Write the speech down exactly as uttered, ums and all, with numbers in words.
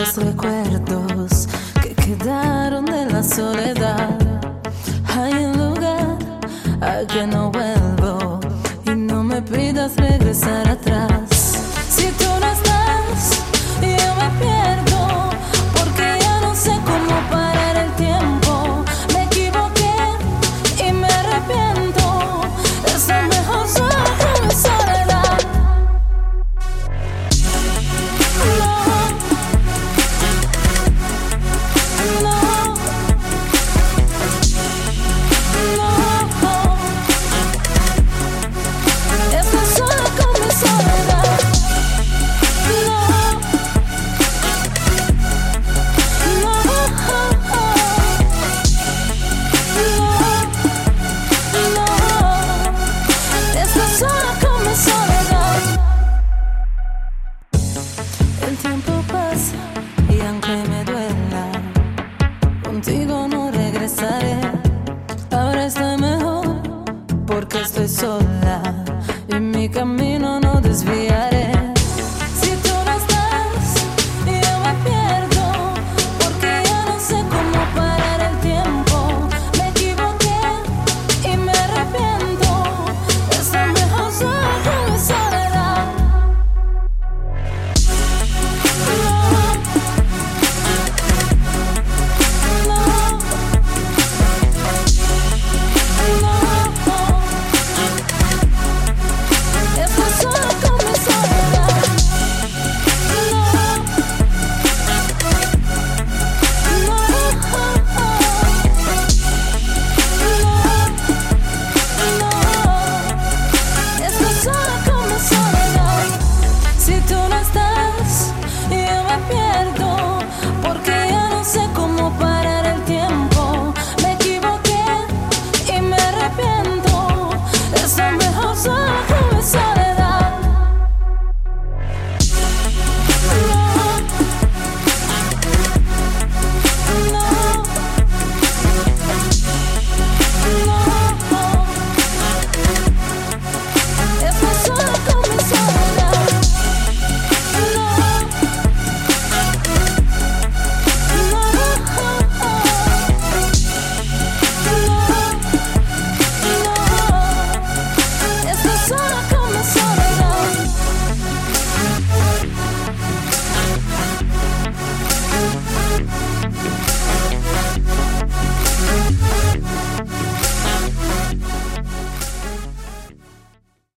los recuerdos que quedaron de la soledad. Hay un lugar al que no vuelvo y no me pidas regresar atrás. Si tú no estás, yo me pierdo, porque ya no sé cómo parar el tiempo. Me equivoqué y me arrepiento. Es lo mejor solo con mi soledad. No, no, no. Estoy sola con mi soledad. El tiempo pasa y aunque me duela, contigo no regresaré. Ahora estoy mejor porque estoy sola y mi camino